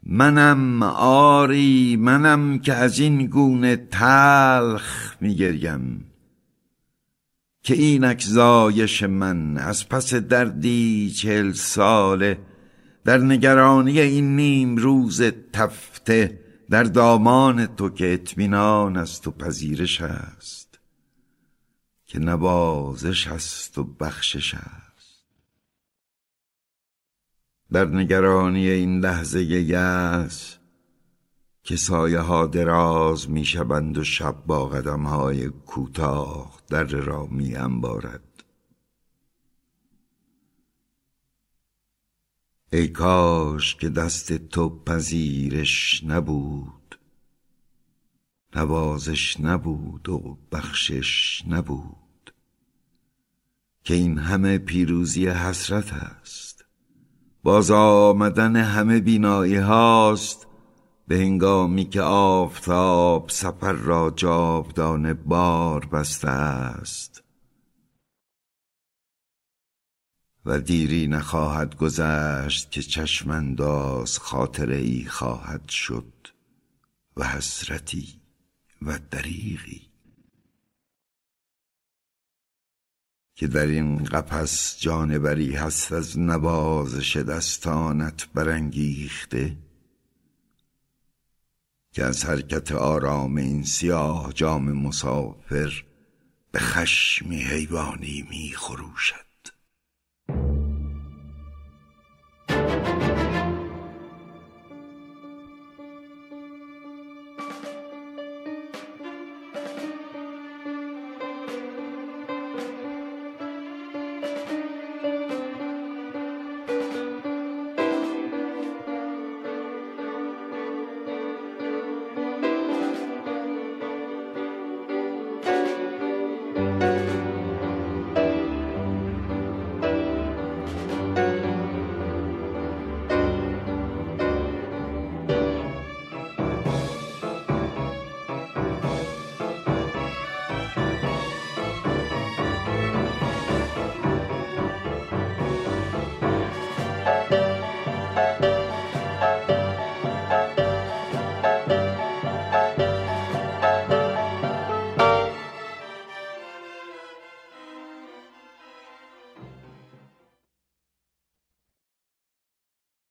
منم آری منم که از این گونه تلخ میگریم، که اینک زایش من از پس دردی 40 ساله، در نگرانی این نیم روز تفته، در دامان تو که اطمینان است و پذیرش است، که نوازش است و بخشش است. در نگرانی این لحظه یأس، که سایه ها دراز می شوند و شب با قدم های کوتاه در را می انبارد. ای کاش که دست تو پذیرش نبود، نوازش نبود و بخشش نبود، که این همه پیروزی حسرت است. باز آمدن همه بینایی هاست، به هنگامی که آفتاب سفر را جاودانه بار بسته است و دیری نخواهد گذشت که چشم انداز خاطره ای خواهد شد و حسرتی و دریغی، که در این قفس جانوری هست از نوازش دستانت برانگیخته، که از حرکت آرام این سیاه جام مسافر به خشمی حیوانی می خروشد.